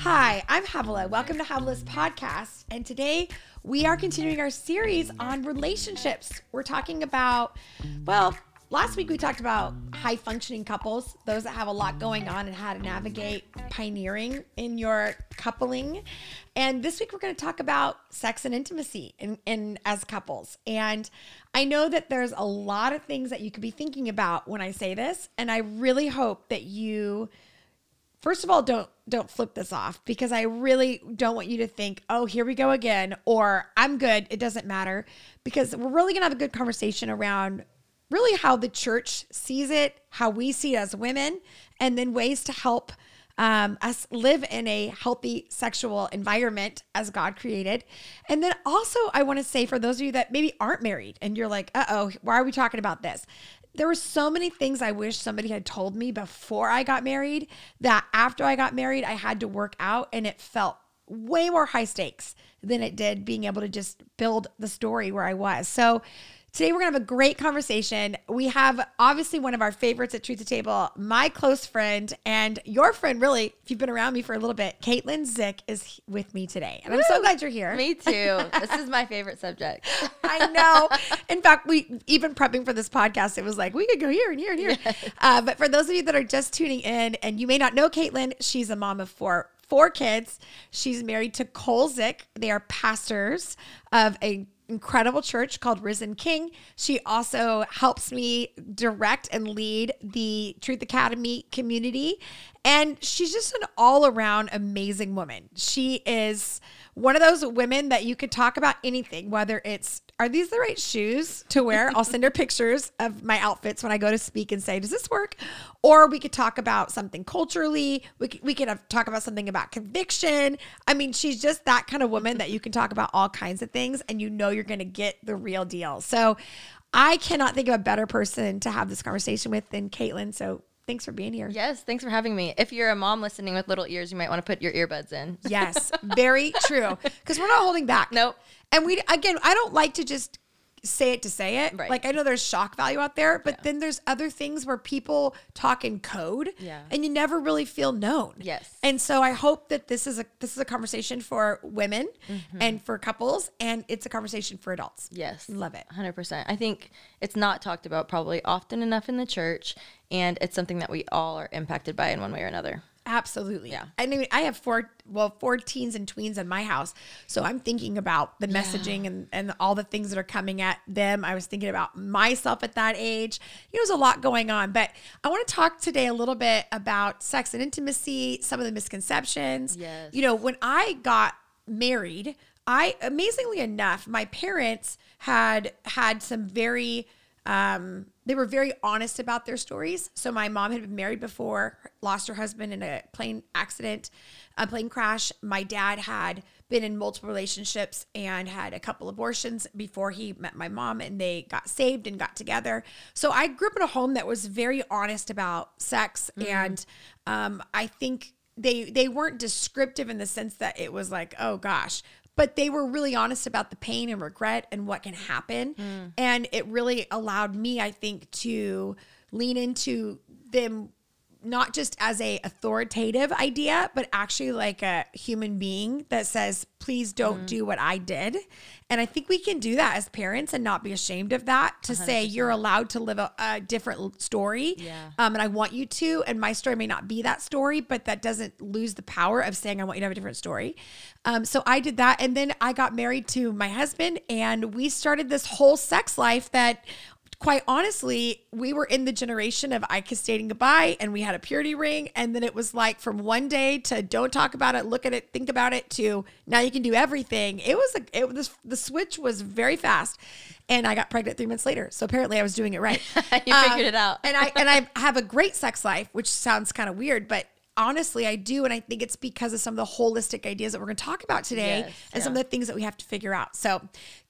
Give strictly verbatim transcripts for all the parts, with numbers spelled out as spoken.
Hi, I'm Havilah. Welcome to Havilah's podcast. And today we are continuing our series on relationships. We're talking about, well, last week we talked about high functioning couples, those that have a lot going on and how to navigate pioneering in your coupling. And this week we're going to talk about sex and intimacy in, in as couples. And I know that there's a lot of things that you could be thinking about when I say this. And I really hope that you, first of all, don't don't flip this off, because I really don't want you to think, oh, here we go again, or I'm good, it doesn't matter, because we're really going to have a good conversation around really how the church sees it, how we see it as women, and then ways to help um, us live in a healthy sexual environment as God created. And then also I want to say, for those of you that maybe aren't married and you're like, uh-oh, why are we talking about this? There were so many things I wish somebody had told me before I got married that after I got married, I had to work out, and it felt way more high stakes than it did being able to just build the story where I was. So today we're going to have a great conversation. We have obviously one of our favorites at Truth to Table, my close friend and your friend, really, if you've been around me for a little bit, Caitlin Zick is with me today. And I'm Woo! so glad you're here. Me too. This is my favorite subject. I know. In fact, we even prepping for this podcast, it was like, we could go here and here and here. Yes. Uh, but for those of you that are just tuning in and you may not know Caitlin, she's a mom of four four kids. She's married to Cole Zick. They are pastors of a incredible church called Risen King. She also helps me direct and lead the Truth Academy community. And she's just an all around amazing woman. She is one of those women that you could talk about anything, whether it's, are these the right shoes to wear? I'll send her pictures of my outfits when I go to speak and say, does this work? Or we could talk about something culturally. We could, we could have, talk about something about conviction. I mean, she's just that kind of woman that you can talk about all kinds of things and you know you're going to get the real deal. So I cannot think of a better person to have this conversation with than Caitlin. So thanks for being here. Yes, thanks for having me. If you're a mom listening with little ears, you might want to put your earbuds in. Yes, very true. Because we're not holding back. Nope. And we, again, I don't like to just say it to say it. Right. Like, I know there's shock value out there, but yeah. then there's other things where people talk in code yeah. and you never really feel known. Yes. And so I hope that this is a, this is a conversation for women mm-hmm. and for couples, and it's a conversation for adults. Yes. Love it. one hundred percent. I think it's not talked about probably often enough in the church, and it's something that we all are impacted by in one way or another. Absolutely. Yeah. I mean, I have four, well, four teens and tweens in my house. So I'm thinking about the messaging yeah. and, and all the things that are coming at them. I was thinking about myself at that age. You know, there's a lot going on, but I want to talk today a little bit about sex and intimacy, some of the misconceptions. Yes. You know, when I got married, I, amazingly enough, my parents had had some very, um, they were very honest about their stories. So my mom had been married before, lost her husband in a plane accident, a plane crash. My dad had been in multiple relationships and had a couple abortions before he met my mom, and they got saved and got together. So I grew up in a home that was very honest about sex. Mm-hmm. And um, I think they they weren't descriptive in the sense that it was like, oh gosh, but they were really honest about the pain and regret and what can happen. Mm. And it really allowed me, I think, to lean into them not just as a authoritative idea, but actually like a human being that says, please don't mm. do what I did. And I think we can do that as parents and not be ashamed of that, to one hundred percent say you're allowed to live a, a different story. Yeah. Um, and I want you to, and my story may not be that story, but that doesn't lose the power of saying, I want you to have a different story. Um, so I did that. And then I got married to my husband, and we started this whole sex life that, quite honestly, we were in the generation of I kissed dating goodbye, and we had a purity ring. And then it was like from one day to don't talk about it, look at it, think about it, to now you can do everything. It was, a, it was, the switch was very fast, and I got pregnant three months later. So apparently I was doing it right. You uh, figured it out. and I, and I have a great sex life, which sounds kind of weird, but honestly, I do. And I think it's because of some of the holistic ideas that we're going to talk about today, yes, and yeah. some of the things that we have to figure out. So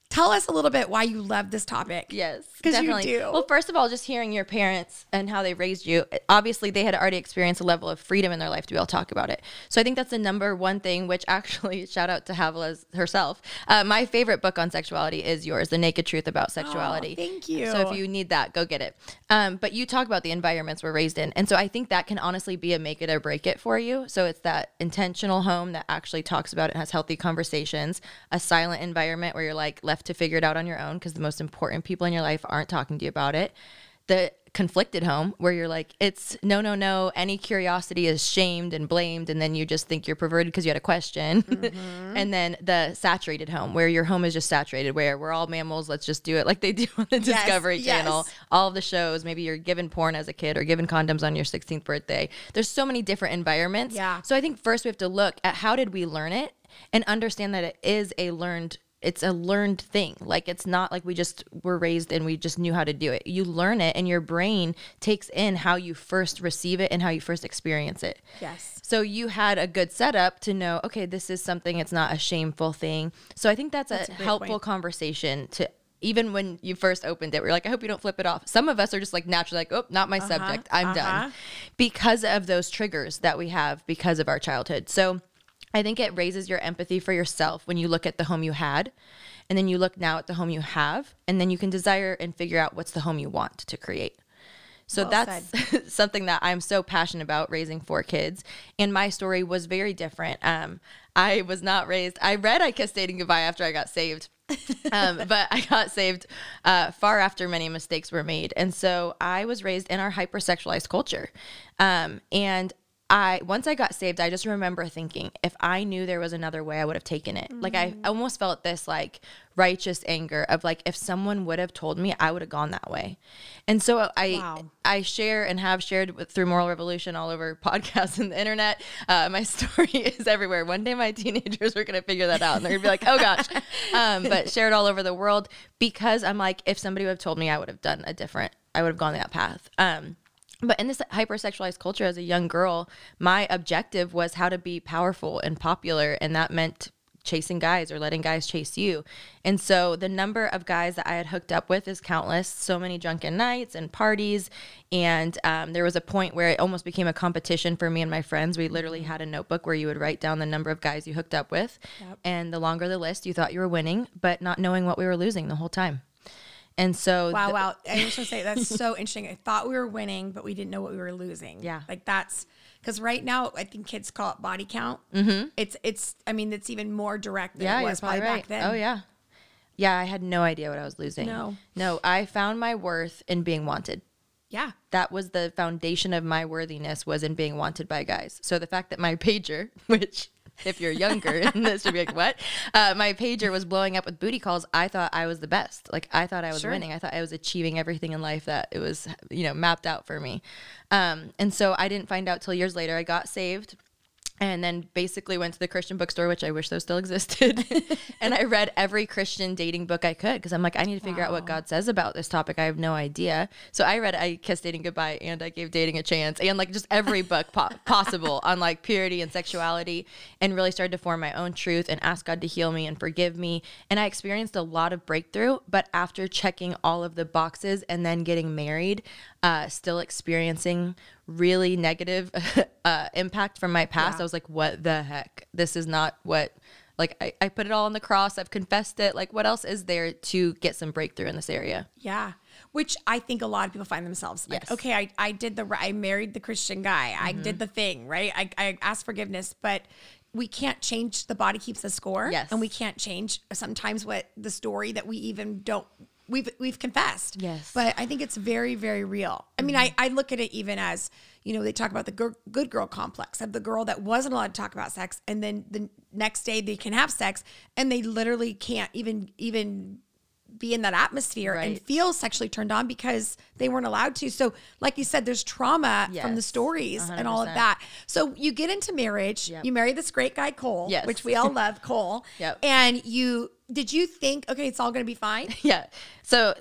Tell us a little bit why you love this topic. Yes, because you definitely. do. Well, first of all, just hearing your parents and how they raised you, obviously they had already experienced a level of freedom in their life to be able to talk about it. So I think that's the number one thing, which actually, shout out to Havila herself. Uh, my favorite book on sexuality is yours, The Naked Truth About Sexuality. Oh, thank you. So if you need that, go get it. Um, but you talk about the environments we're raised in. And so I think that can honestly be a make it or break it for you. So it's that intentional home that actually talks about it and has healthy conversations, a silent environment where you're like left to figure it out on your own because the most important people in your life aren't talking to you about it. The conflicted home where you're like, it's no, no, no. Any curiosity is shamed and blamed. And then you just think you're perverted because you had a question. Mm-hmm. And then the saturated home where your home is just saturated, where we're all mammals. Let's just do it like they do on the yes, Discovery yes. Channel. All of the shows, maybe you're given porn as a kid or given condoms on your sixteenth birthday. There's so many different environments. Yeah. So I think first we have to look at how did we learn it and understand that it is a learned It's a learned thing. Like, it's not like we just were raised and we just knew how to do it. You learn it and your brain takes in how you first receive it and how you first experience it. Yes. So you had a good setup to know, okay, this is something, it's not a shameful thing. So I think that's, that's a, a helpful point. Conversation to, even when you first opened it, we're like, I hope you don't flip it off. Some of us are just like naturally like, oh, not my uh-huh, subject. I'm uh-huh. done. Because of those triggers that we have because of our childhood. So I think it raises your empathy for yourself when you look at the home you had, and then you look now at the home you have, and then you can desire and figure out what's the home you want to create. So well that's something that I'm so passionate about, raising four kids. And my story was very different. Um, I was not raised, I read I Kissed Dating Goodbye after I got saved. um, but I got saved uh, far after many mistakes were made. And so I was raised in our hypersexualized culture. Um, and I once I got saved, I just remember thinking, if I knew there was another way, I would have taken it. Mm. Like I almost felt this like righteous anger of like, if someone would have told me, I would have gone that way. And so I wow. I share and have shared with, through Moral Revolution all over podcasts and the internet. Uh, my story is everywhere. One day my teenagers are going to figure that out and they're going to be like, oh gosh. Um, but shared all over the world because I'm like, if somebody would have told me, I would have done a different, I would have gone that path. Um, But in this hypersexualized culture as a young girl, my objective was how to be powerful and popular. And that meant chasing guys or letting guys chase you. And so the number of guys that I had hooked up with is countless, so many drunken nights and parties. And um, there was a point where it almost became a competition for me and my friends. We literally had a notebook where you would write down the number of guys you hooked up with. Yep. And the longer the list, you thought you were winning, but not knowing what we were losing the whole time. And so wow, th- wow. I just want to say that's so interesting. I thought we were winning, but we didn't know what we were losing. Yeah. Like that's because right now I think kids call it body count. Mm-hmm. It's, it's, I mean, it's even more direct than yeah, it was probably, probably right. back then. Oh yeah. Yeah. I had no idea what I was losing. No, no, I found my worth in being wanted. Yeah. That was the foundation of my worthiness, was in being wanted by guys. So the fact that my pager, which if you're younger and this should be like, what? Uh, my pager was blowing up with booty calls. I thought I was the best. Like I thought I was sure. winning. I thought I was achieving everything in life that it was, you know, mapped out for me. Um, and so I didn't find out till years later. I got saved. And then basically went to the Christian bookstore, which I wish those still existed. And I read every Christian dating book I could because I'm like, I need to figure wow. out what God says about this topic. I have no idea. So I read I Kissed Dating Goodbye and I Gave Dating a Chance and like just every book po- possible on like purity and sexuality, and really started to form my own truth and ask God to heal me and forgive me. And I experienced a lot of breakthrough, but after checking all of the boxes and then getting married, uh, still experiencing really negative uh, impact from my past. Yeah. I was like, what the heck? This is not what, like, I, I put it all on the cross. I've confessed it. Like, what else is there to get some breakthrough in this area? Yeah. Which I think a lot of people find themselves like, yes. okay, I, I did the, I married the Christian guy. Mm-hmm. I did the thing, right? I, I asked forgiveness, but we can't change, the body keeps the score. Yes. And we can't change sometimes what the story that we even don't, We've we've confessed. Yes. But I think it's very, very real. I mean, mm-hmm. I, I look at it even as, you know, they talk about the good, good girl complex of the girl that wasn't allowed to talk about sex. And then the next day they can have sex and they literally can't even even be in that atmosphere right. and feel sexually turned on because they weren't allowed to. So like you said, there's trauma yes. from the stories one hundred percent. And all of that. So you get into marriage, yep. you marry this great guy, Cole, yes. which we all love, Cole. Yep. And you, did you think, okay, it's all going to be fine? Yeah. So the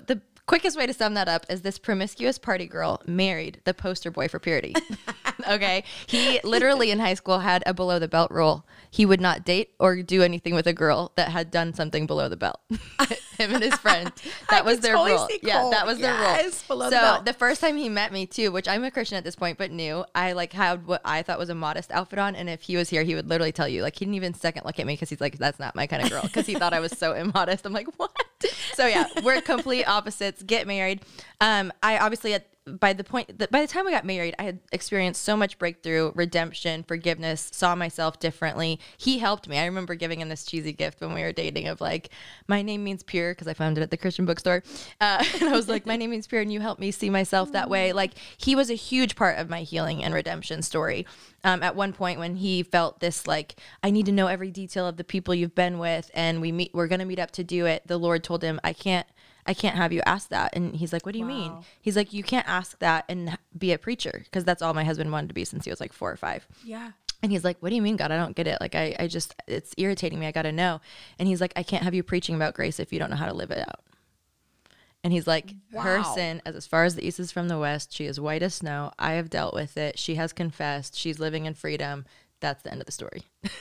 quickest way to sum that up is this promiscuous party girl married the poster boy for purity. Okay. He literally in high school had a below the belt rule. He would not date or do anything with a girl that had done something below the belt. Him and his friend. That was their totally rule. Yeah, that was yes, their rule. Below so the, belt. the first time he met me too, which I'm a Christian at this point, but knew, I like had what I thought was a modest outfit on. And if he was here, he would literally tell you, like, he didn't even second look at me because he's like, that's not my kind of girl. Because he thought I was so immodest. I'm like, what? So yeah, we're complete opposites. Get married. Um, I obviously at by the point that by the time we got married, I had experienced so much breakthrough, redemption, forgiveness, saw myself differently. He helped me. I remember giving him this cheesy gift when we were dating of like, my name means pure, because I found it at the Christian bookstore. Uh, and I was like, my name means pure, and you helped me see myself that way. Like, he was a huge part of my healing and redemption story. Um, at one point when he felt this, like, I need to know every detail of the people you've been with, and we meet, we're going to meet up to do it. The Lord told him, I can't, I can't have you ask that. And he's like, what do you wow. mean? He's like, you can't ask that and be a preacher. Because that's all my husband wanted to be since he was like four or five. Yeah. And he's like, what do you mean, God? I don't get it. Like, I, I just, it's irritating me. I got to know. And he's like, I can't have you preaching about grace if you don't know how to live it out. And he's like, wow. her sin, as, as far as the east is from the west, she is white as snow. I have dealt with it. She has confessed. She's living in freedom. That's the end of the story.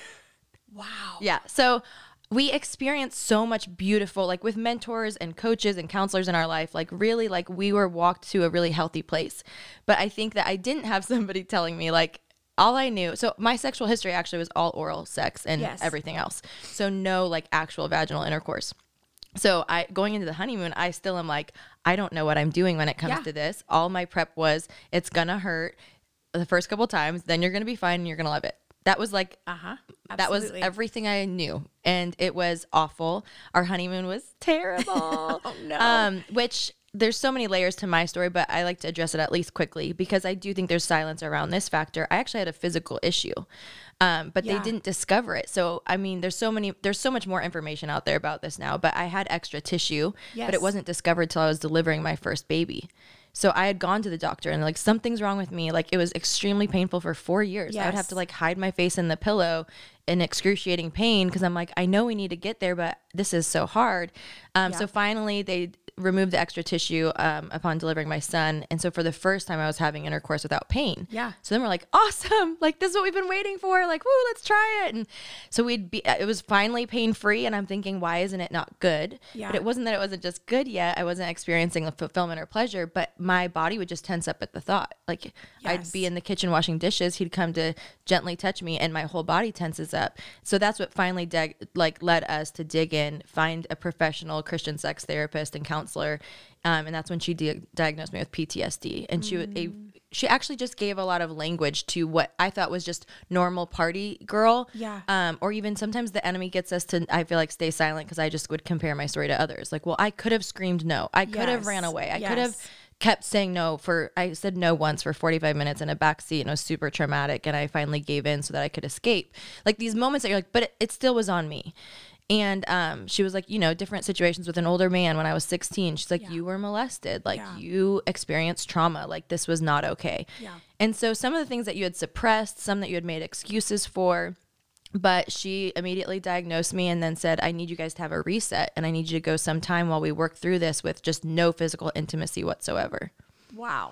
Wow. Yeah. So we experience so much beautiful, like with mentors and coaches and counselors in our life, like really, like we were walked to a really healthy place. But I think that I didn't have somebody telling me, like, all I knew. So my sexual history actually was all oral sex and yes. everything else. So no like actual vaginal intercourse. So I going into the honeymoon, I still am like, I don't know what I'm doing when it comes yeah. to this. All my prep was, it's going to hurt the first couple times, then you're going to be fine and you're going to love it. That was like, uh-huh. that was everything I knew. And it was awful. Our honeymoon was terrible. Oh, no. Um, which there's so many layers to my story, but I like to address it at least quickly because I do think there's silence around this factor. I actually had a physical issue, um, but yeah. they didn't discover it. So, I mean, there's so many, there's so much more information out there about this now, but I had extra tissue, yes. but it wasn't discovered till I was delivering my first baby. So I had gone to the doctor and like, something's wrong with me. Like, it was extremely painful for four years. Yes. I would have to like hide my face in the pillow in excruciating pain. Cause I'm like, I know we need to get there, but this is so hard. Um, yeah. So finally they removed the extra tissue um, upon delivering my son. And so for the first time I was having intercourse without pain. Yeah. So then we're like, awesome. Like, this is what we've been waiting for. Like, woo, let's try it. And so we'd be, it was finally pain free. And I'm thinking, why isn't it not good? Yeah. But it wasn't that it wasn't just good yet. I wasn't experiencing the fulfillment or pleasure, but my body would just tense up at the thought. Like yes. I'd be in the kitchen washing dishes. He'd come to gently touch me and my whole body tenses up. So that's what finally dig- like led us to dig in, find a professional Christian sex therapist and counselor. Um, and that's when she di- diagnosed me with P T S D. And she mm. a, she actually just gave a lot of language to what I thought was just normal party girl. Yeah. Um, or even sometimes the enemy gets us to, I feel like, stay silent because I just would compare my story to others. Like, well, I could have screamed no. I could yes. have ran away. I yes. could have kept saying no for, I said no once for forty-five minutes in a backseat and it was super traumatic. And I finally gave in so that I could escape. Like these moments that you're like, but it, it still was on me. And um, she was like, you know, different situations with an older man when I was sixteen. She's like, yeah. you were molested. Like yeah. you experienced trauma. Like this was not okay. Yeah. And so some of the things that you had suppressed, some that you had made excuses for, but she immediately diagnosed me and then said, I need you guys to have a reset and I need you to go some time while we work through this with just no physical intimacy whatsoever. Wow.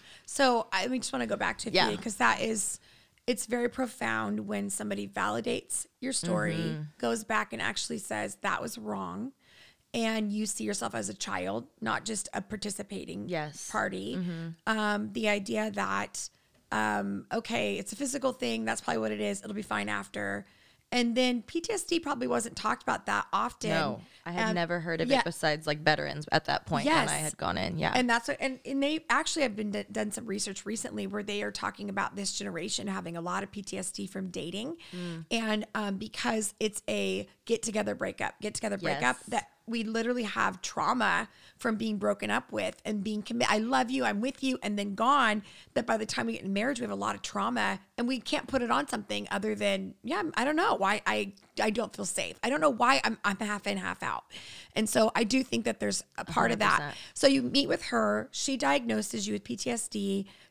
So I just want to go back to yeah. you because that is... it's very profound when somebody validates your story, mm-hmm. goes back and actually says that was wrong. And you see yourself as a child, not just a participating yes. party. Mm-hmm. Um, the idea that, um, okay, it's a physical thing. That's probably what it is. It'll be fine after. And then P T S D probably wasn't talked about that often. No, I had um, never heard of yeah. it besides like veterans at that point yes. when I had gone in. Yeah. And that's what, and, and they actually have been d- done some research recently where they are talking about this generation having a lot of P T S D from dating. Mm. And um, because it's a get together breakup, get together breakup, yes. that we literally have trauma from being broken up with and being committed. I love you, I'm with you, and then gone. That by the time we get in marriage, we have a lot of trauma and we can't put it on something other than, yeah, I don't know why I, I don't feel safe. I don't know why I'm, I'm half in, half out. And so I do think that there's a part one hundred percent of that. So you meet with her, she diagnoses you with P T S D.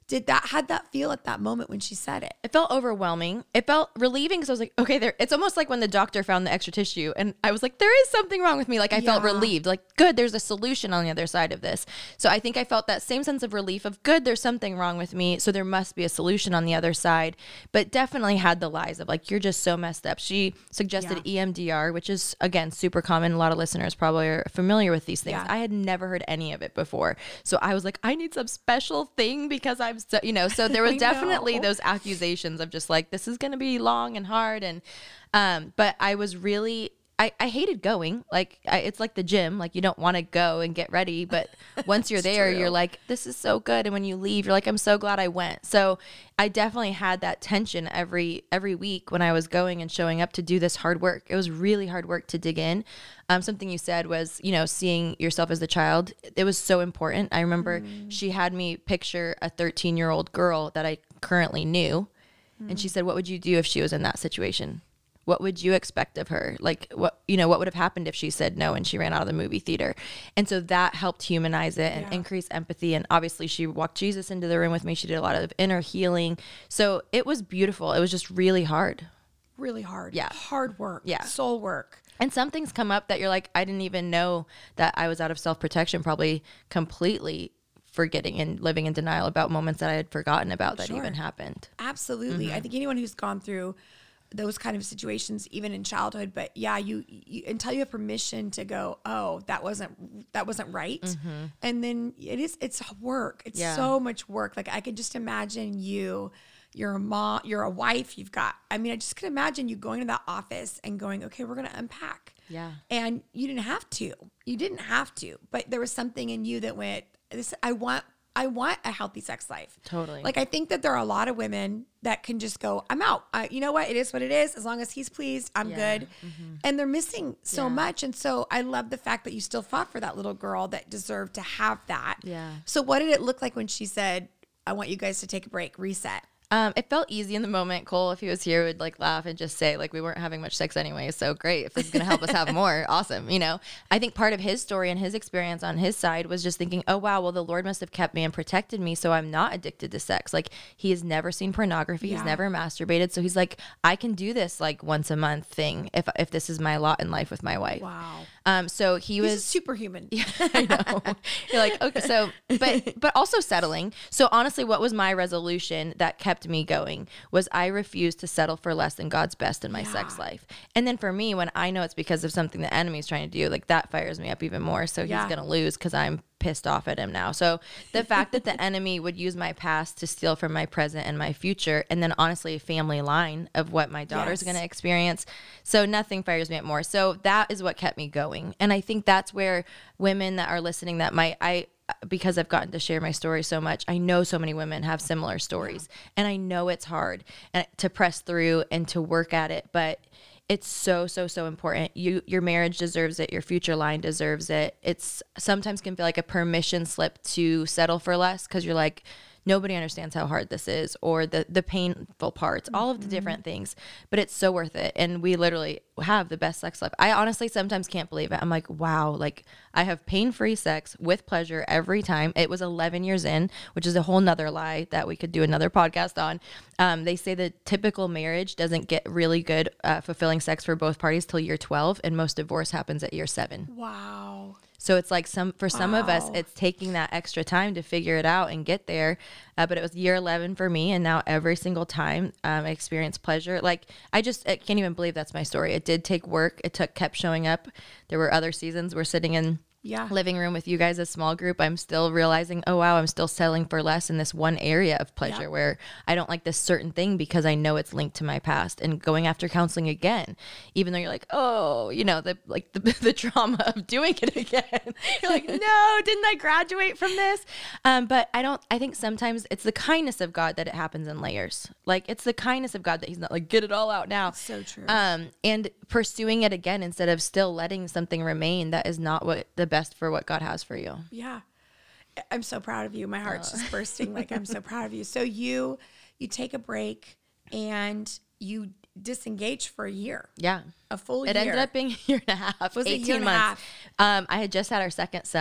Did that, how'd that feel at that moment when she said it? It felt overwhelming. It felt relieving because I was like, okay, there. It's almost like when the doctor found the extra tissue and I was like, there is something wrong with me. Like I yeah. felt relieved, like good, there's a solution on the other side of this. So I think I felt that same sense of relief of good, there's something wrong with me. So there must be a solution on the other side, but definitely had the lies of like, you're just so messed up. She suggested yeah. E M D R, which is again, super common. A lot of listeners probably are familiar with these things. Yeah. I had never heard any of it before. So I was like, I need some special thing because I'm so, you know, so there was definitely those accusations of just like, this is going to be long and hard. And, um, but I was really, I, I hated going. Like, I, it's like the gym. Like, you don't want to go and get ready. But once you're there, true. You're like, this is so good. And when you leave, you're like, I'm so glad I went. So I definitely had that tension every every week when I was going and showing up to do this hard work. It was really hard work to dig in. Um, something you said was, you know, seeing yourself as a child. It was so important. I remember mm. she had me picture a thirteen-year-old girl that I currently knew. Mm. And she said, what would you do if she was in that situation? What would you expect of her? Like, what, you know, what would have happened if she said no and she ran out of the movie theater? And so that helped humanize it and yeah. increase empathy. And obviously she walked Jesus into the room with me. She did a lot of inner healing. So it was beautiful. It was just really hard. Really hard. Yeah. Hard work. Yeah. Soul work. And some things come up that you're like, I didn't even know that I was out of self-protection, probably completely forgetting and living in denial about moments that I had forgotten about that sure. even happened. Absolutely. Mm-hmm. I think anyone who's gone through those kind of situations, even in childhood, but yeah, you, you until you have permission to go, oh, that wasn't that wasn't right, mm-hmm. and then it is it's work. It's yeah. so much work. Like I could just imagine you, you're a mom, you're a wife. You've got. I mean, I just can imagine you going to that office and going, okay, we're gonna unpack. Yeah, and you didn't have to. You didn't have to, but there was something in you that went, this. I want. I want a healthy sex life. Totally. Like, I think that there are a lot of women that can just go, I'm out. Uh, you know what? It is what it is. As long as he's pleased, I'm yeah. good. Mm-hmm. And they're missing so yeah. much. And so I love the fact that you still fought for that little girl that deserved to have that. Yeah. So what did it look like when she said, I want you guys to take a break, reset? Um, it felt easy in the moment. Cole, if he was here, would like laugh and just say like, we weren't having much sex anyway. So great. If this is going to help us have more, awesome. You know, I think part of his story and his experience on his side was just thinking, oh, wow, well, the Lord must have kept me and protected me. So I'm not addicted to sex. Like he has never seen pornography. Yeah. He's never masturbated. So he's like, I can do this like once a month thing. If, if this is my lot in life with my wife. Wow. Um, so he he's was superhuman. Yeah, I know. You're like, okay, so, but, but also settling. So honestly, what was my resolution that kept me going was I refused to settle for less than God's best in my yeah. sex life. And then for me, when I know it's because of something the enemy's trying to do, like that fires me up even more. So yeah. he's going to lose because I'm pissed off at him now. So the fact that the enemy would use my past to steal from my present and my future, and then honestly a family line of what my daughter's yes. going to experience. So nothing fires me up more. So that is what kept me going. And I think that's where women that are listening that might, I, because I've gotten to share my story so much, I know so many women have similar stories yeah. and I know it's hard and to press through and to work at it, but it's so, so, so important. You, your marriage deserves it. Your future line deserves it. It's sometimes can feel like a permission slip to settle for less because you're like, nobody understands how hard this is or the, the painful parts, all of the different things, but it's so worth it. And we literally have the best sex life. I honestly sometimes can't believe it. I'm like, wow, like I have pain-free sex with pleasure every time. It was eleven years in, which is a whole nother lie that we could do another podcast on. Um, they say the typical marriage doesn't get really good, uh, fulfilling sex for both parties till year twelve, and most divorce happens at year seven. Wow. So it's like some, for some wow. of us, it's taking that extra time to figure it out and get there. Uh, but it was year eleven for me. And now every single time um, I experience pleasure, like I just I can't even believe that's my story. It did take work. It took, kept showing up. There were other seasons we're sitting in yeah. living room with you guys, a small group. I'm still realizing, oh, wow, I'm still settling for less in this one area of pleasure yeah. where I don't like this certain thing because I know it's linked to my past, and going after counseling again, even though you're like, oh, you know, the like the, the trauma of doing it again. You're like, no, didn't I graduate from this? Um, but I don't, I think sometimes it's the kindness of God that it happens in layers. Like it's the kindness of God that he's not like, get it all out now. That's so true. Um, and pursuing it again instead of still letting something remain that is not what the best for what God has for you. Yeah. I'm so proud of you. My heart's uh. just bursting. Like, I'm so proud of you. So you, you take a break and you disengage for a year. Yeah. A full it year. It ended up being a year and a half. Was eighteen a year and months. a half? Um, I had just had our second son.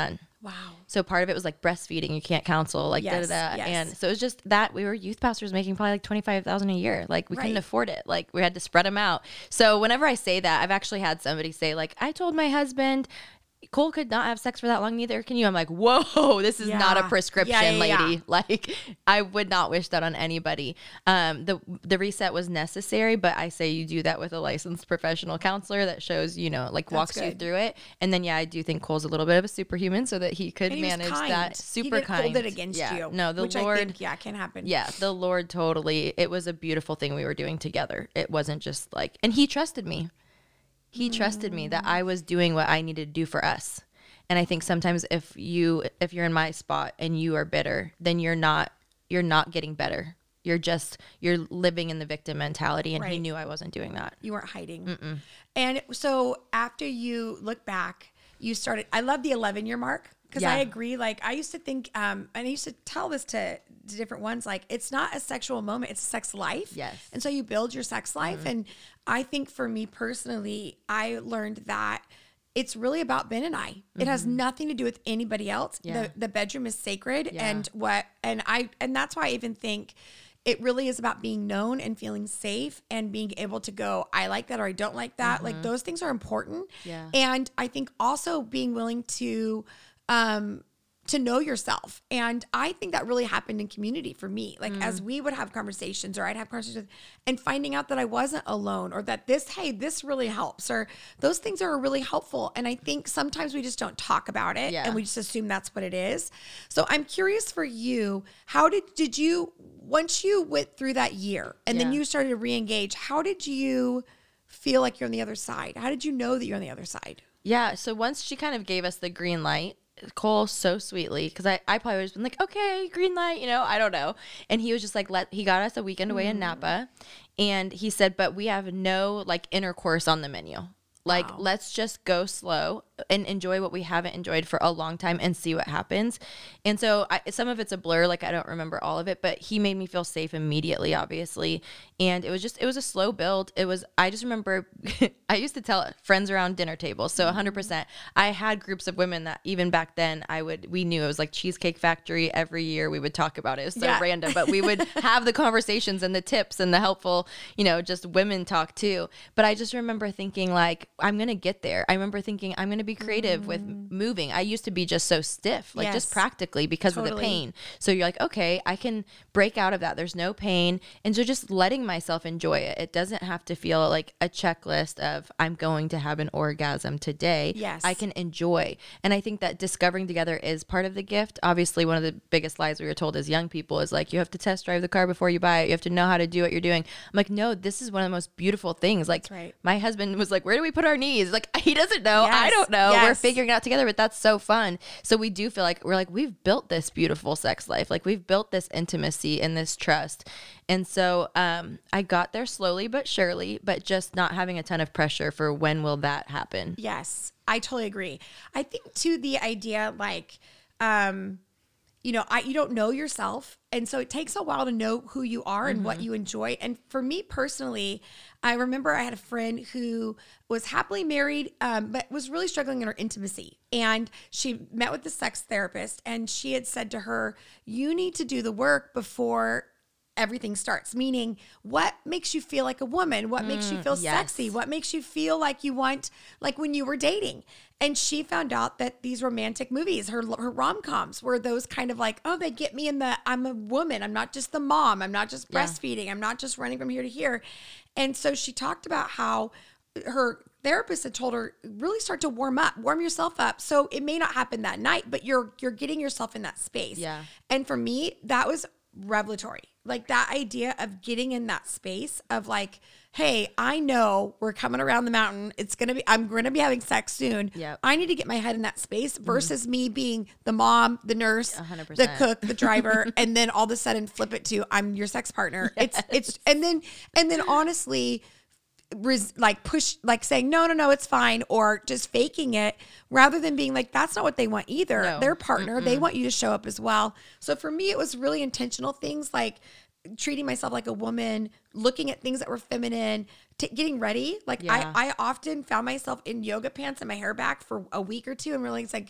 Wow. So part of it was like breastfeeding. You can't counsel like yes, da da da. Yes. And so it was just that we were youth pastors making probably like twenty-five thousand a year. Like we right. couldn't afford it. Like we had to spread them out. So whenever I say that, I've actually had somebody say like, I told my husband Cole could not have sex for that long, neither can you. I'm like, whoa, this is yeah. not a prescription, yeah, yeah, lady. Yeah. Like, I would not wish that on anybody. Um, the the reset was necessary, but I say you do that with a licensed professional counselor that shows, you know, like That's walks good. you through it. And then, yeah, I do think Cole's a little bit of a superhuman, so that he could he manage that. Super he didn't kind. Hold it against yeah. you. No, the which Lord. I think, yeah, can happen. Yeah, the Lord totally. It was a beautiful thing we were doing together. It wasn't just like, and he trusted me. He mm. trusted me that I was doing what I needed to do for us. And I think sometimes if you if you're in my spot and you are bitter, then you're not you're not getting better. You're just you're living in the victim mentality. And right. he knew I wasn't doing that. You weren't hiding. Mm-mm. And so after you look back, you started. I love the eleven year mark because yeah. I agree. Like I used to think, um, and I used to tell this to, to different ones. Like it's not a sexual moment; it's a sex life. Yes. And so you build your sex life. Mm-hmm. And I think for me personally, I learned that. It's really about Ben and I. Mm-hmm. It has nothing to do with anybody else. Yeah. The the bedroom is sacred yeah. and what and I and that's why I even think it really is about being known and feeling safe and being able to go, I like that or I don't like that. Mm-hmm. Like those things are important. Yeah. And I think also being willing to um to know yourself. And I think that really happened in community for me. Like mm. as we would have conversations or I'd have conversations and finding out that I wasn't alone or that this, hey, this really helps or those things are really helpful. And I think sometimes we just don't talk about it yeah. and we just assume that's what it is. So I'm curious for you, how did, did you, once you went through that year and yeah. then you started to re-engage, how did you feel like you're on the other side? How did you know that you're on the other side? Yeah. So once she kind of gave us the green light, Cole so sweetly, because I, I probably would have been like, okay, green light, you know, I don't know. And he was just like, let, he got us a weekend away mm. in Napa. And he said, but we have no like intercourse on the menu. Like, wow. let's just go slow and enjoy what we haven't enjoyed for a long time and see what happens. And so I, some of it's a blur. Like, I don't remember all of it, but he made me feel safe immediately, obviously. And it was just, it was a slow build. It was, I just remember, I used to tell friends around dinner tables. So one hundred percent. I had groups of women that even back then I would, we knew it was like Cheesecake Factory every year. We would talk about it. It was so yeah. random, but we would have the conversations and the tips and the helpful, you know, just women talk too. But I just remember thinking like, I'm going to get there. I remember thinking I'm going to be creative mm. with moving. I used to be just so stiff, like yes. just practically because totally. of the pain. So you're like, okay, I can break out of that. There's no pain. And so just letting myself enjoy it. It doesn't have to feel like a checklist of I'm going to have an orgasm today. Yes. I can enjoy. And I think that discovering together is part of the gift. Obviously, one of the biggest lies we were told as young people is like, you have to test drive the car before you buy it. You have to know how to do what you're doing. I'm like, no, this is one of the most beautiful things. Like right. my husband was like, where do we put our knees? Like he doesn't know. Yes. I don't know. Yes. We're figuring it out together, but that's so fun. So we do feel like we're like, we've built this beautiful sex life. Like we've built this intimacy and this trust. And so um, I got there slowly but surely, but just not having a ton of pressure for when will that happen. Yes, I totally agree. I think too, the idea like, um, you know, I, you don't know yourself. And so it takes a while to know who you are and mm-hmm. what you enjoy. And for me personally, I remember I had a friend who was happily married, um, but was really struggling in her intimacy. And she met with the sex therapist and she had said to her, you need to do the work before everything starts. Meaning, what makes you feel like a woman? What mm, makes you feel yes. sexy? What makes you feel like you want, like when you were dating? And she found out that these romantic movies, her her rom-coms, were those kind of like, oh, they get me in the, I'm a woman. I'm not just the mom. I'm not just breastfeeding. Yeah. I'm not just running from here to here. And so she talked about how her therapist had told her, really start to warm up, warm yourself up. So it may not happen that night, but you're you're getting yourself in that space. Yeah. And for me, that was revelatory. Like that idea of getting in that space of like, hey, I know we're coming around the mountain. It's going to be, I'm going to be having sex soon. Yep. I need to get my head in that space versus mm-hmm. me being the mom, the nurse, one hundred percent. the cook, the driver, and then all of a sudden flip it to I'm your sex partner. Yes. It's, it's, and then, and then honestly, res, like push, like saying, no, no, no, it's fine. Or just faking it rather than being like, that's not what they want either. No. Their partner, Mm-mm. they want you to show up as well. So for me, it was really intentional things like treating myself like a woman, looking at things that were feminine, t- getting ready. Like yeah. I, I often found myself in yoga pants and my hair back for a week or two and realizing like,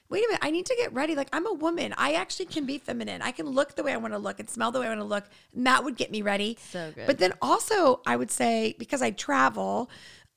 wait a minute, I need to get ready. Like, I'm a woman. I actually can be feminine. I can look the way I want to look and smell the way I want to look. And that would get me ready. So good. But then also, I would say, because I travel,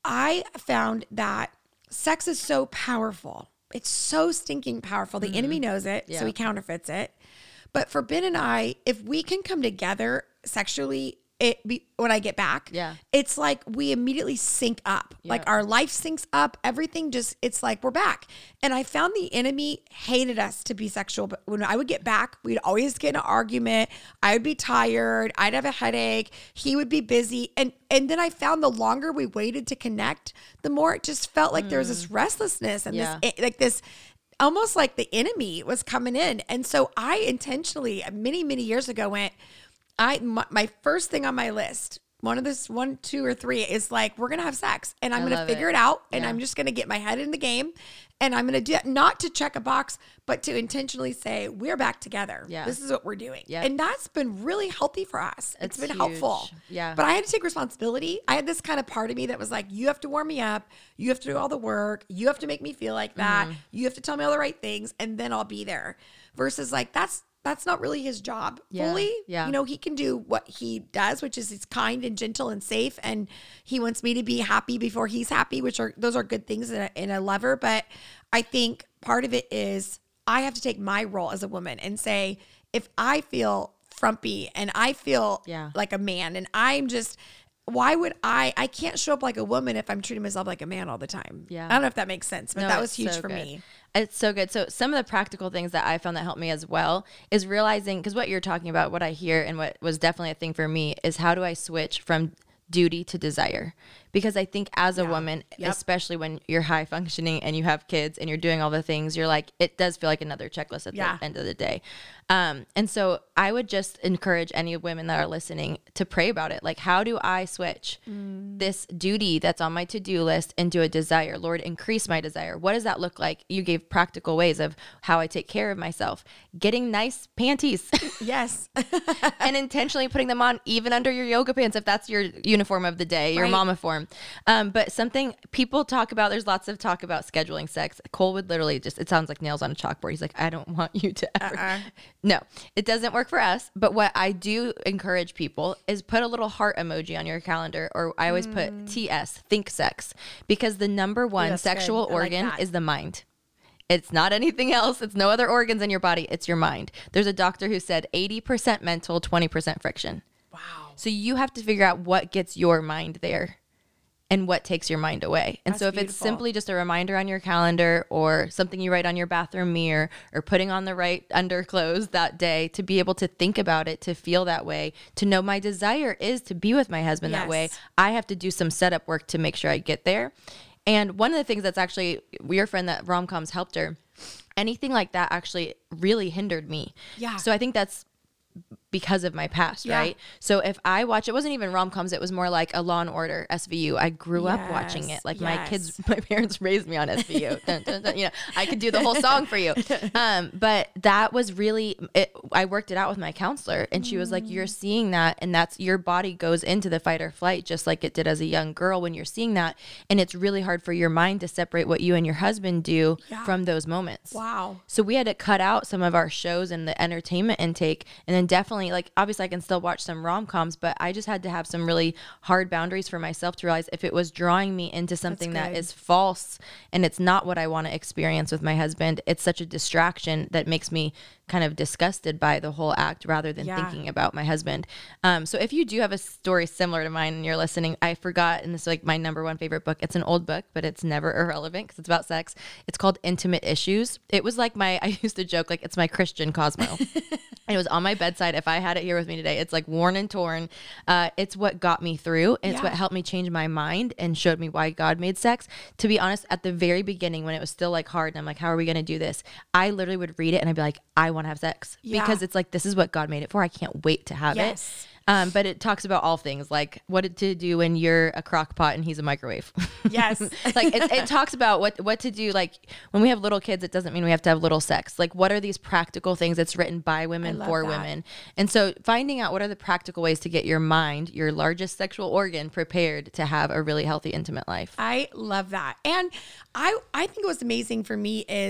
I found that sex is so powerful. It's so stinking powerful. The mm-hmm. enemy knows it, yeah. so he counterfeits it. But for Ben and I, if we can come together sexually, it be, when I get back, yeah, it's like we immediately sync up. Yep. Like our life syncs up. Everything just, it's like we're back. And I found the enemy hated us to be sexual. But when I would get back, we'd always get in an argument. I would be tired. I'd have a headache. He would be busy. And and then I found the longer we waited to connect, the more it just felt like mm. there was this restlessness and yeah. this like this. Almost like the enemy was coming in. And so I intentionally, many, many years ago went, I, my, my first thing on my list, one of this one, two or three is like, we're going to have sex and I'm going to figure it, it out. And yeah. I'm just going to get my head in the game and I'm going to do it, not to check a box, but to intentionally say, we're back together. Yeah. This is what we're doing. Yep. And that's been really healthy for us. It's, it's been huge. helpful. Yeah. But I had to take responsibility. I had this kind of part of me that was like, you have to warm me up. You have to do all the work. You have to make me feel like that. Mm. You have to tell me all the right things and then I'll be there. Versus like, that's, that's not really his job yeah. fully. Yeah. You know, he can do what he does, which is he's kind and gentle and safe. And he wants me to be happy before he's happy, which are, those are good things in a, in a lover. But I think part of it is I have to take my role as a woman and say, if I feel frumpy and I feel yeah. like a man and I'm just, why would I, I can't show up like a woman if I'm treating myself like a man all the time. Yeah. I don't know if that makes sense, but no, that was huge so for good. me. It's so good. So some of the practical things that I found that helped me as well is realizing, because what you're talking about, what I hear and what was definitely a thing for me is how do I switch from duty to desire? Because I think as a yeah. woman, yep. especially when you're high functioning and you have kids and you're doing all the things, you're like, it does feel like another checklist at yeah. the end of the day. Um, and so I would just encourage any women that are listening to pray about it. Like, how do I switch mm. this duty that's on my to-do list into a desire? Lord, increase my desire. What does that look like? You gave practical ways of how I take care of myself, getting nice panties. Yes. And intentionally putting them on even under your yoga pants, if that's your uniform of the day, your right. mama form. Um, but something people talk about, there's lots of talk about scheduling sex. Cole would literally just, it sounds like nails on a chalkboard. He's like, I don't want you to ever. Uh-uh. No, it doesn't work for us. But what I do encourage people is put a little heart emoji on your calendar, or I always mm. put T S, think sex, because the number one sexual organ like is the mind. It's not anything else. It's no other organs in your body. It's your mind. There's a doctor who said eighty percent mental, twenty percent friction. Wow. So you have to figure out what gets your mind there and what takes your mind away. And That's so if beautiful. It's simply just a reminder on your calendar or something you write on your bathroom mirror or putting on the right underclothes that day to be able to think about it, to feel that way, to know my desire is to be with my husband yes. that way, I have to do some setup work to make sure I get there. And one of the things that's actually, your friend that rom-coms helped her, anything like that actually really hindered me. Yeah. So I think that's because of my past, yeah. right? So if I watch, it wasn't even rom-coms, it was more like a Law and Order, S V U. I grew yes. up watching it. Like yes. my kids, my parents raised me on S V U. dun, dun, dun, you know, I could do the whole song for you. Um, but that was really, it, I worked it out with my counselor and she was like, you're seeing that and that's, your body goes into the fight or flight just like it did as a young girl when you're seeing that. And it's really hard for your mind to separate what you and your husband do yeah. from those moments. Wow. So we had to cut out some of our shows and the entertainment intake, and then definitely, like, obviously I can still watch some rom-coms, but I just had to have some really hard boundaries for myself to realize if it was drawing me into something that is false and it's not what I want to experience with my husband, it's such a distraction that makes me kind of disgusted by the whole act rather than yeah. thinking about my husband. Um, so if you do have a story similar to mine and you're listening, I forgot, and this is like my number one favorite book. It's an old book, but it's never irrelevant because it's about sex. It's called Intimate Issues. It was like my, I used to joke, like it's my Christian Cosmo. And it was on my bedside. If I had it here with me today, it's like worn and torn. Uh, it's what got me through. It's yeah. what helped me change my mind and showed me why God made sex. To be honest, at the very beginning when it was still like hard and I'm like, how are we going to do this? I literally would read it and I'd be like, I want to have sex yeah. because it's like, this is what God made it for. I can't wait to have yes. it. Um, but it talks about all things like what to do when you're a crock pot and he's a microwave. Yes. Like it, it talks about what, what to do. Like when we have little kids, it doesn't mean we have to have little sex. Like what are these practical things that's written by women for that. women? And so finding out what are the practical ways to get your mind, your largest sexual organ, prepared to have a really healthy, intimate life. I love that. And I, I think what's amazing for me is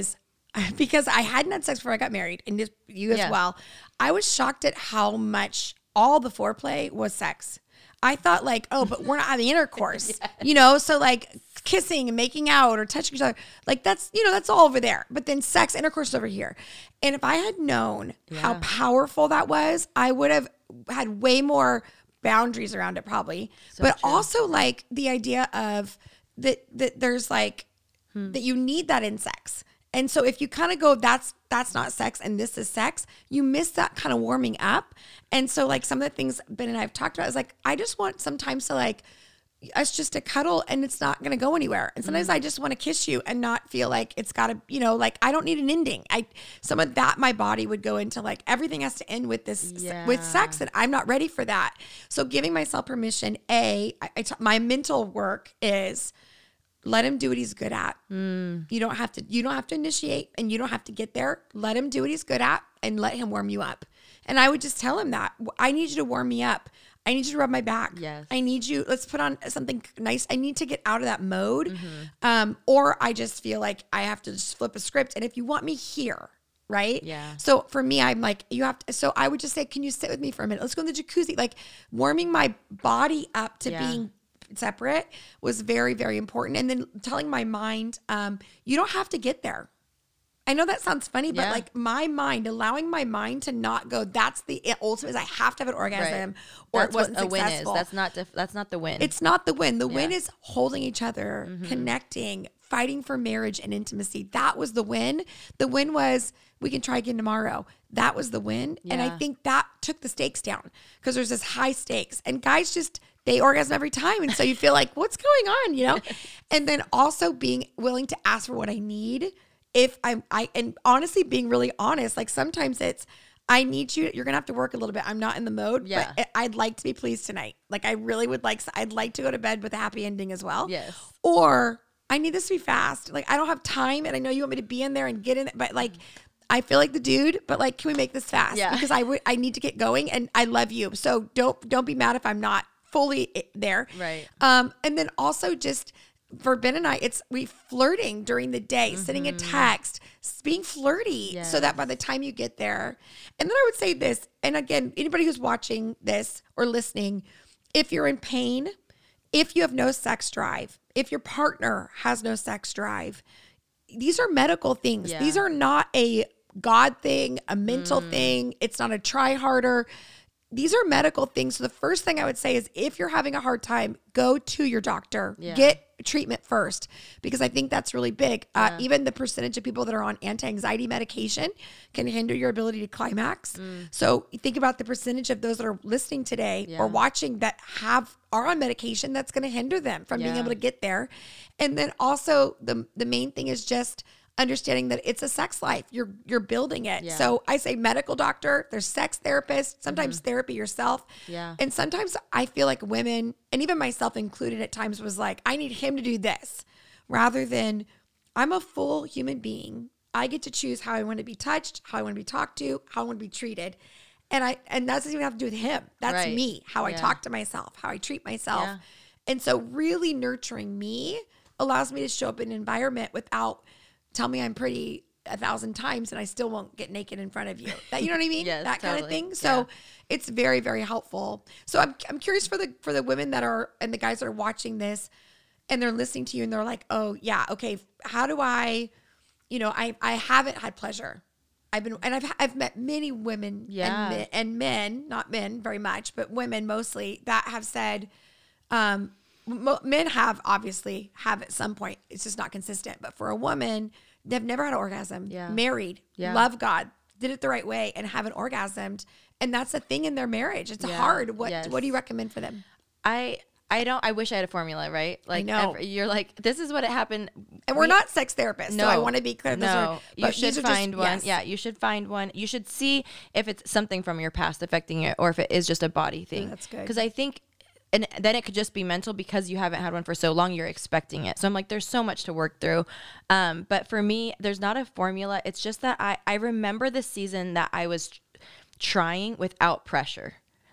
because I hadn't had sex before I got married, and just you as Yeah. well. I was shocked at how much all the foreplay was sex. I thought like, oh, but we're not having intercourse, yes. you know? So like kissing and making out or touching each other, like that's, you know, that's all over there. But then sex, intercourse is over here. And if I had known yeah. how powerful that was, I would have had way more boundaries around it probably. So but true. Also like the idea of that, that there's like, hmm. that you need that in sex. And so if you kind of go, that's that's not sex and this is sex, you miss that kind of warming up. And so like some of the things Ben and I have talked about is like, I just want sometimes to like, us just to cuddle and it's not going to go anywhere. And sometimes mm. I just want to kiss you and not feel like it's got to, you know, like I don't need an ending. I, some of that, my body would go into like, everything has to end with this, yeah. with sex, and I'm not ready for that. So giving myself permission, A, I, I t- my mental work is, let him do what he's good at. Mm. You don't have to, you don't have to initiate and you don't have to get there. Let him do what he's good at and let him warm you up. And I would just tell him that I need you to warm me up. I need you to rub my back. Yes. I need you, let's put on something nice. I need to get out of that mode. Mm-hmm. Um, or I just feel like I have to just flip a script. And if you want me here, right? Yeah. So for me, I'm like, you have to, so I would just say, can you sit with me for a minute? Let's go in the jacuzzi. Like warming my body up to yeah. being separate was very, very important. And then telling my mind, um, you don't have to get there. I know that sounds funny, but yeah. like my mind, allowing my mind to not go, that's the ultimate is I have to have an orgasm right. or that's it wasn't what a successful. Win is. That's not, def- that's not the win. It's not the win. The yeah. win is holding each other, mm-hmm. connecting, fighting for marriage and intimacy. That was the win. The win was we can try again tomorrow. That was the win. Yeah. And I think that took the stakes down because there's this high stakes and guys just, they orgasm every time. And so you feel like, what's going on, you know? And then also being willing to ask for what I need. If I'm, I, and honestly being really honest, like sometimes it's, I need you, you're going to have to work a little bit. I'm not in the mode, yeah. but I'd like to be pleased tonight. Like I really would like, I'd like to go to bed with a happy ending as well. Yes. Or I need this to be fast. Like I don't have time and I know you want me to be in there and get in it, but like, I feel like the dude, but like, can we make this fast? Yeah. Because I would, I need to get going and I love you. So don't, don't be mad if I'm not fully there. Right. Um, and then also just for Ben and I, it's we flirting during the day, mm-hmm. sending a text, being flirty yes. so that by the time you get there, and then I would say this, and again, anybody who's watching this or listening, if you're in pain, if you have no sex drive, if your partner has no sex drive, these are medical things. Yeah. These are not a God thing, a mental mm. thing. It's not a try harder. These are medical things. So the first thing I would say is if you're having a hard time, go to your doctor, yeah. get treatment first, because I think that's really big. Uh, yeah. Even the percentage of people that are on anti-anxiety medication can hinder your ability to climax. Mm. So you think about the percentage of those that are listening today yeah. or watching that have are on medication that's going to hinder them from yeah. being able to get there. And then also the the main thing is just understanding that it's a sex life. You're you're building it. Yeah. So I say medical doctor, there's sex therapist, sometimes mm-hmm. therapy yourself. Yeah. And sometimes I feel like women, and even myself included at times, was like, I need him to do this rather than I'm a full human being. I get to choose how I want to be touched, how I want to be talked to, how I want to be treated. And I and that doesn't even have to do with him. That's right. me, how yeah. I talk to myself, how I treat myself. Yeah. And so really nurturing me allows me to show up in an environment without tell me I'm pretty a thousand times and I still won't get naked in front of you. That, you know what I mean? Yes, that totally. kind of thing. So yeah. it's very, very helpful. So I'm I'm curious for the for the women that are and the guys that are watching this and they're listening to you and they're like, oh yeah, okay, how do I, you know, I I haven't had pleasure. I've been and I've I've met many women yeah. and, men, and men, not men very much, but women mostly that have said, um, mo- men have obviously have at some point. It's just not consistent. But for a woman, they've never had an orgasm, yeah. married, yeah. love God, did it the right way, and haven't orgasmed. And that's a thing in their marriage. It's yeah. hard. What yes. What do you recommend for them? I I don't. I wish I had a formula, right? Like, I know. Every, you're like, this is what it happened. And we're we, not sex therapists, no, so I want to be clear. No, are, you should find just, one. Yes. Yeah, you should find one. You should see if it's something from your past affecting it, or if it is just a body thing. Oh, that's good. Because I think, and then it could just be mental because you haven't had one for so long. You're expecting it. So I'm like, there's so much to work through. Um, but for me, there's not a formula. It's just that I I remember the season that I was trying without pressure.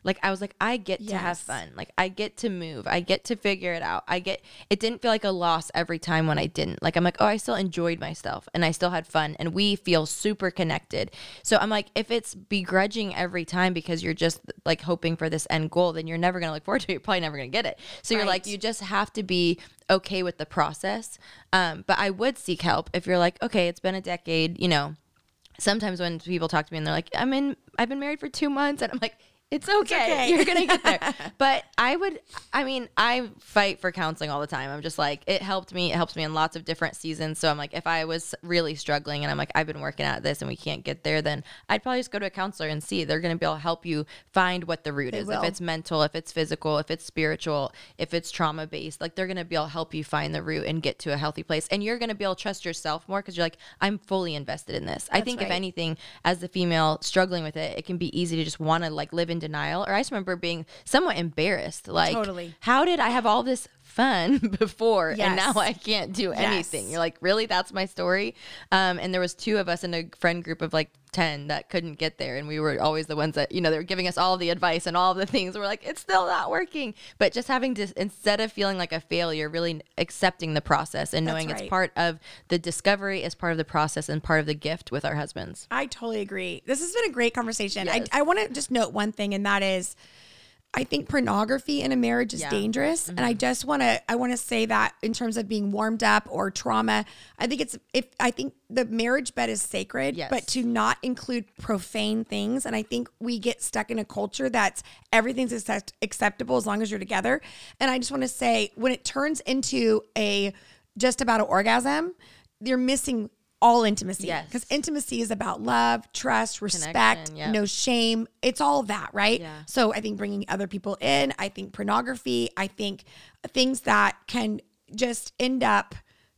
like I was like, I get yes. to have fun. Like I get to move. I get to figure it out. I get, it didn't feel like a loss every time when I didn't. Like I'm like, oh, I still enjoyed myself and I still had fun and we feel super connected. So I'm like, if it's begrudging every time because you're just like hoping for this end goal, then you're never going to look forward to it. You're probably never going to get it. So right. you're like, you just have to be okay with the process. Um, but I would seek help if you're like, okay, it's been a decade, you know. Sometimes when people talk to me and they're like, I'm in, I've been married for two months. And I'm like, it's okay. It's okay. You're going to get there. But I would, I mean, I fight for counseling all the time. I'm just like, it helped me. It helps me in lots of different seasons. So I'm like, if I was really struggling and I'm like, I've been working at this and we can't get there, then I'd probably just go to a counselor and see. They're going to be able to help you find what the root they is. Will. If it's mental, if it's physical, if it's spiritual, if it's trauma based, like they're going to be able to help you find the root and get to a healthy place. And you're going to be able to trust yourself more because you're like, I'm fully invested in this. That's I think right. if anything, as the female struggling with it, it can be easy to just want to like live in denial. Or I just remember being somewhat embarrassed. Like, totally. How did I have all this fun before yes. and now I can't do anything? Yes. You're like, really? That's my story? Um, and there was two of us in a friend group of like ten that couldn't get there. And we were always the ones that, you know, they were giving us all the advice and all the things. We're like, it's still not working. But just having to, instead of feeling like a failure, really accepting the process and knowing right. it's part of the discovery, is part of the process and part of the gift with our husbands. I totally agree. This has been a great conversation. Yes. I, I want to just note one thing, and that is, I think pornography in a marriage is yeah. dangerous. Mm-hmm. And I just want to, I want to say that in terms of being warmed up or trauma, I think it's, if I think the marriage bed is sacred, yes. but to not include profane things. And I think we get stuck in a culture that's everything's accept- acceptable as long as you're together. And I just want to say, when it turns into a, just about an orgasm, you're missing all intimacy. Yes. Because intimacy is about love, trust, respect, yep. no shame. It's all of that, right? Yeah. So I think bringing other people in, I think pornography, I think things that can just end up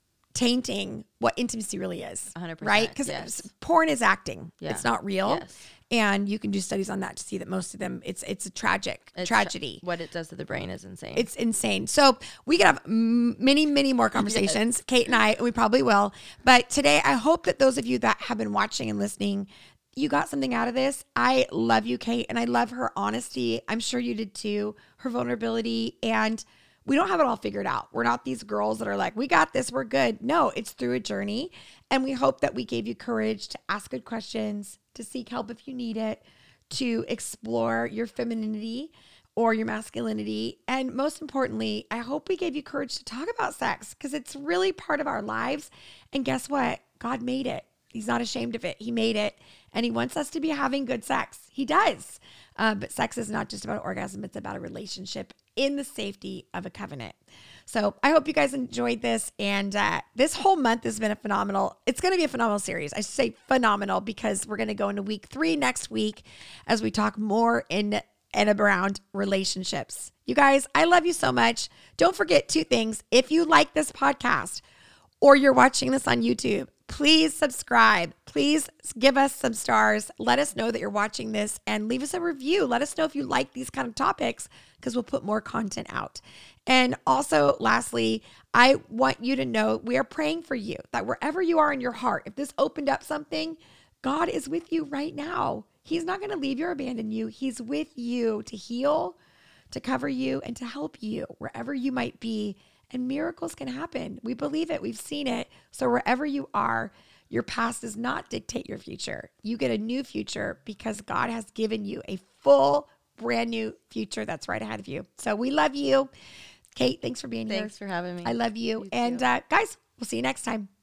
tainting what intimacy really is. one hundred percent. Right? Because yes. porn is acting. Yeah. It's not real. Yes. And you can do studies on that to see that most of them, it's it's a tragic it's tragedy. Tra- what it does to the brain is insane. It's insane. So we could have m- many, many more conversations, yes. Kate and I, and we probably will. But today, I hope that those of you that have been watching and listening, you got something out of this. I love you, Kate, and I love her honesty. I'm sure you did too, her vulnerability. And we don't have it all figured out. We're not these girls that are like, we got this, we're good. No, it's through a journey. And we hope that we gave you courage to ask good questions, to seek help if you need it, to explore your femininity or your masculinity. And most importantly, I hope we gave you courage to talk about sex, because it's really part of our lives. And guess what? God made it. He's not ashamed of it. He made it. And he wants us to be having good sex. He does. Uh, but sex is not just about orgasm. It's about a relationship in the safety of a covenant. So I hope you guys enjoyed this. And uh, this whole month has been a phenomenal, it's going to be a phenomenal series. I say phenomenal because we're going to go into week three next week as we talk more in and around relationships. You guys, I love you so much. Don't forget two things. If you like this podcast or you're watching this on YouTube, please subscribe. Please give us some stars. Let us know that you're watching this and leave us a review. Let us know if you like these kind of topics, because we'll put more content out. And also, lastly, I want you to know we are praying for you, that wherever you are in your heart, if this opened up something, God is with you right now. He's not going to leave you or abandon you. He's with you to heal, to cover you, and to help you wherever you might be. And miracles can happen. We believe it. We've seen it. So wherever you are, your past does not dictate your future. You get a new future because God has given you a full, brand new future that's right ahead of you. So we love you. Kate, thanks for being thanks here. Thanks for having me. I love you. you and uh, guys, we'll see you next time.